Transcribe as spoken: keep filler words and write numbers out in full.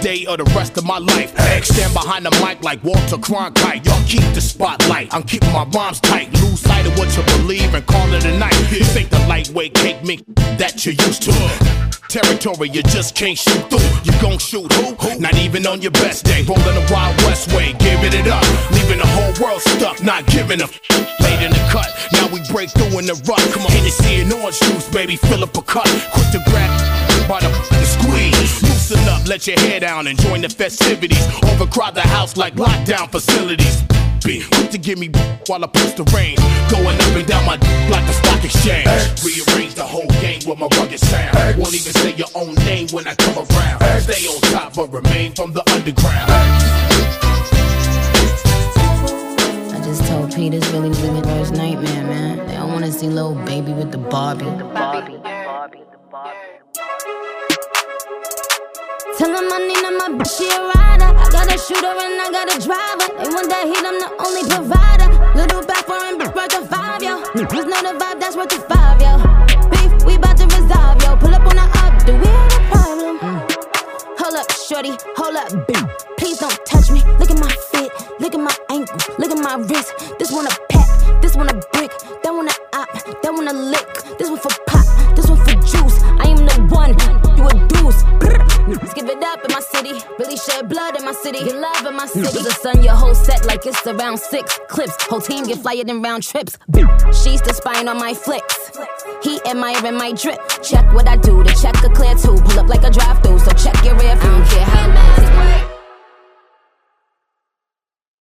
day or the rest of my life. Stand behind the mic like Walter Cronkite. Y'all keep the spotlight, I'm keeping my rhymes tight. Lose sight of what you believe and call it a night. This ain't the lightweight cake mix that you're used to. Territory you just can't shoot through. You gon' shoot who? Not even on your best day. Rolling the Wild West way, giving it up. Leaving the whole world stuck, not giving a f***. Late in the cut, now we break through in the rut. Come on, Hennessy and orange juice, baby, fill up a cup. Quick to grab by the f***ing squeeze. Loosen up, let your hair down and join the festivities. Overcrowd the house like lockdown facilities. Quick to give me while I push the rain. Going up and down my like the stock exchange. Rearrange the whole game with my rugged sound. Won't even say your own name when I come around. Stay on top but remain from the underground. I just told Pete it's really living worst nightmare, man. They don't wanna see little baby with the Barbie. The Barbie. Tell them I need my bitch, she a rider. I got a shooter and I got a driver. They want that heat, I'm the only provider. Little back foreign bitch worth a five, yo. Niggas know the vibe, that's worth a five, yo. Beef, we bout to resolve, yo. Pull up on the up, do we have a problem? Mm. Hold up, shorty, hold up, boo. Please don't touch me. Look at my fit, look at my ankle, look at my wrist. This one a pack, this one a brick, that one a op, that one a lick. This one for pop, this one for juice. I am the one, you a deuce. Let's give it up in my city. Really shed blood in my city. Get love in my city. The sun, your whole set like it's around six clips. Whole team get flyer than round trips. She's the spine on my flicks. He admiring my drip. Check what I do. The check a clear too. Pull up like a drive-through. So check your rear view. I don't care how mad.